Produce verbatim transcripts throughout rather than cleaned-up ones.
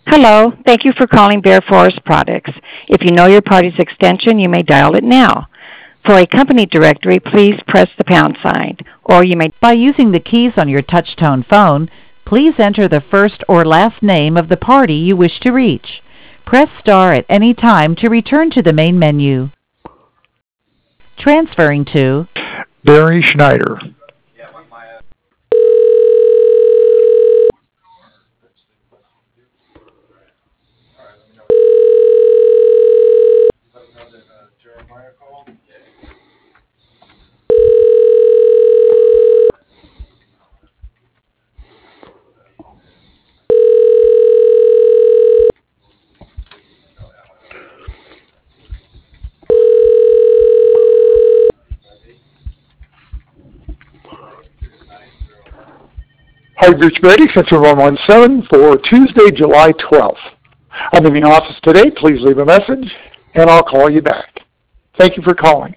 Hello. Thank you for calling Bear Forest Products. If you know your party's extension, you may dial it now. For a company directory, please press the pound sign, or you may. By using the keys on your touch-tone phone, please enter the first or last name of the party you wish to reach. Press star at any time to return to the main menu. Transferring to Barry Schneider. Hi, Rich Brady, Central one one seven for Tuesday, July twelfth. I'm in the office today. Please leave a message, and I'll call you back. Thank you for calling.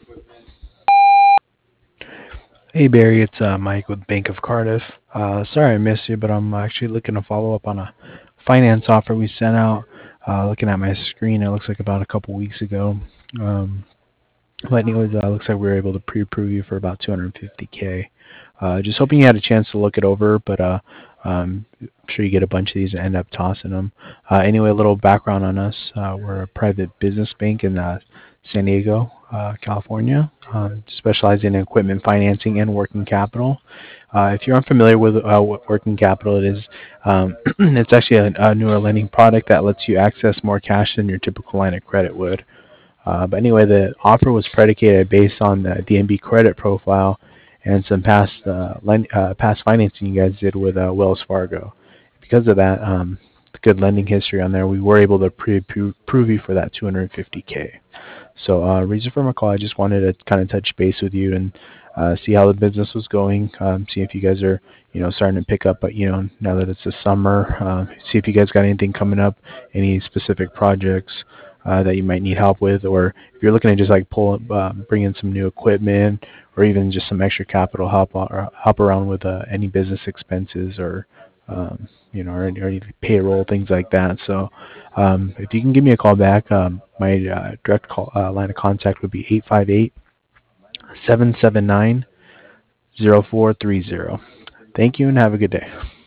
Hey Barry, it's uh, Mike with Bank of Cardiff. Uh, sorry I missed you, but I'm actually looking to follow up on a finance offer we sent out. Uh, looking at my screen, it looks like about a couple weeks ago. Um, but anyways, uh, looks like we were able to pre-approve you for about two hundred fifty K. Uh, just hoping you had a chance to look it over, but uh, um, I'm sure you get a bunch of these and end up tossing them. Uh, anyway, a little background on us. Uh, we're a private business bank in uh, San Diego, uh, California, um, specializing in equipment financing and working capital. Uh, if you're unfamiliar with uh, what working capital it is, um, it's actually a, a newer lending product that lets you access more cash than your typical line of credit would. Uh, but anyway, the offer was predicated based on the D N B credit profile and some past uh, lend, uh, past financing you guys did with uh, Wells Fargo. Because of that, um, good lending history on there, we were able to pre-approve you for that two hundred fifty K. So, uh, reason for my call, I just wanted to kind of touch base with you and uh, see how the business was going. Um, see if you guys are, you know, starting to pick up. But you know, now that it's the summer, uh, see if you guys got anything coming up, any specific projects uh, that you might need help with, or if you're looking to just like pull, uh, bring in some new equipment, or even just some extra capital help or help around with uh, any business expenses or um, you know, or, or any payroll, things like that. So um, if you can give me a call back, um, my uh, direct call, uh, line of contact would be eight five eight, seven seven nine, zero four three zero. Thank you and have a good day.